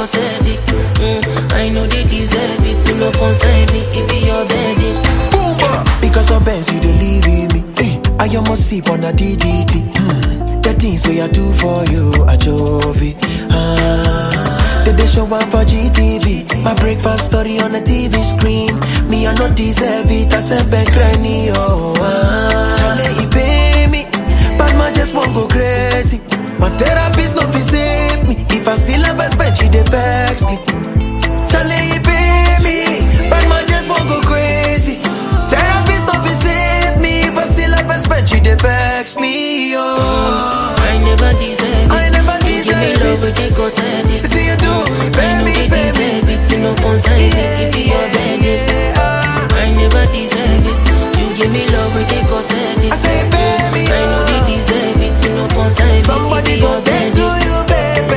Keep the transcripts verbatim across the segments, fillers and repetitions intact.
cause headache. Mm, I know they deserve it, you no concern me, it be your wedding. Because of Benz, you don't leave me. Hey, I almost sip on a D D T. Hmm. The things we I do for you, I drove it. Ah. The day show up for G T V. My breakfast story on the T V screen. Me, I not deserve it. I said, back granny, oh. Ah. Charlie, he pay me. But man just won't go crazy. My therapist no fit save me. If I see love, I spend she dey vex me. Charlie, he pay me. But man just won't go crazy. Therapist no fit save me. If I see love, I spend she dey vex me. Oh, I never deserve it. I never deserve it. You give me love, but they cause headache. Till you do, baby, baby. Deserve it, you no concern me, it be your wedding. I never deserve it. You give me love, but they cause headache. I say, baby, I know they deserve it, you no concern me. somebody go there to you, baby.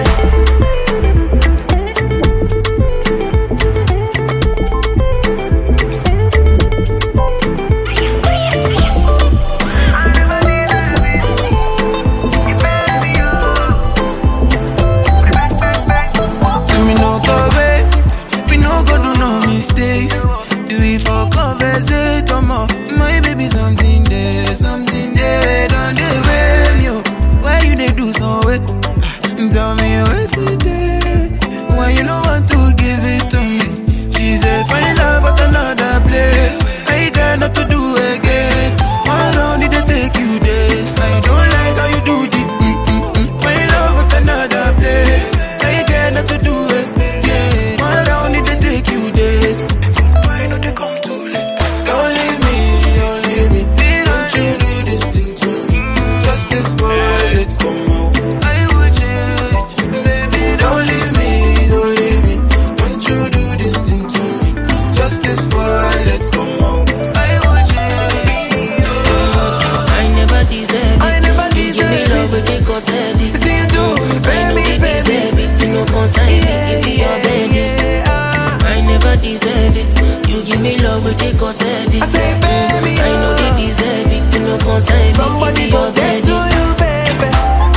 Me no go wait, we no go do no mistakes. Do it for conversation, more. My baby, something there, something there. Don't they blame you? Why you they do so way? Tell me what's in there. Why you don't want to give it to me? She said, find love at another place. I got not to do again. How long did it take you this? I don't like how you do it. Mm-mm-mm. Find love at another place. I got not to do it. Yeah. How long did it take you this? Why not they come too late? Don't leave me, don't leave me. Don't you do this thing to me? Just this boy, let's come out. I would change, baby. Don't leave me, don't leave me. Don't you do this thing to me? Just this boy, let's come out. I would change. I never deserve it. I never You give me deserve love, it. but they cause headache. Till you do, I know baby, they baby. deserve it, you no concern me, it be your wedding. I never deserve it. You give me love, but they cause headache. I say, baby, I know they deserve it, you no concern me, somebody it be go your there to wedding. you, baby.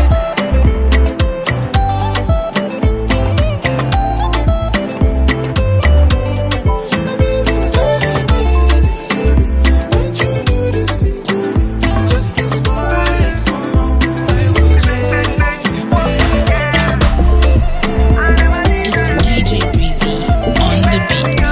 Don't you do this thing to me? Just this boy, let's come out. I would change. It's D J Breezy on the beat.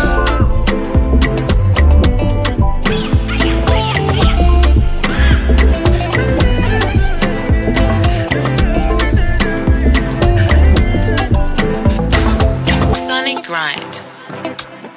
Sonic Grind.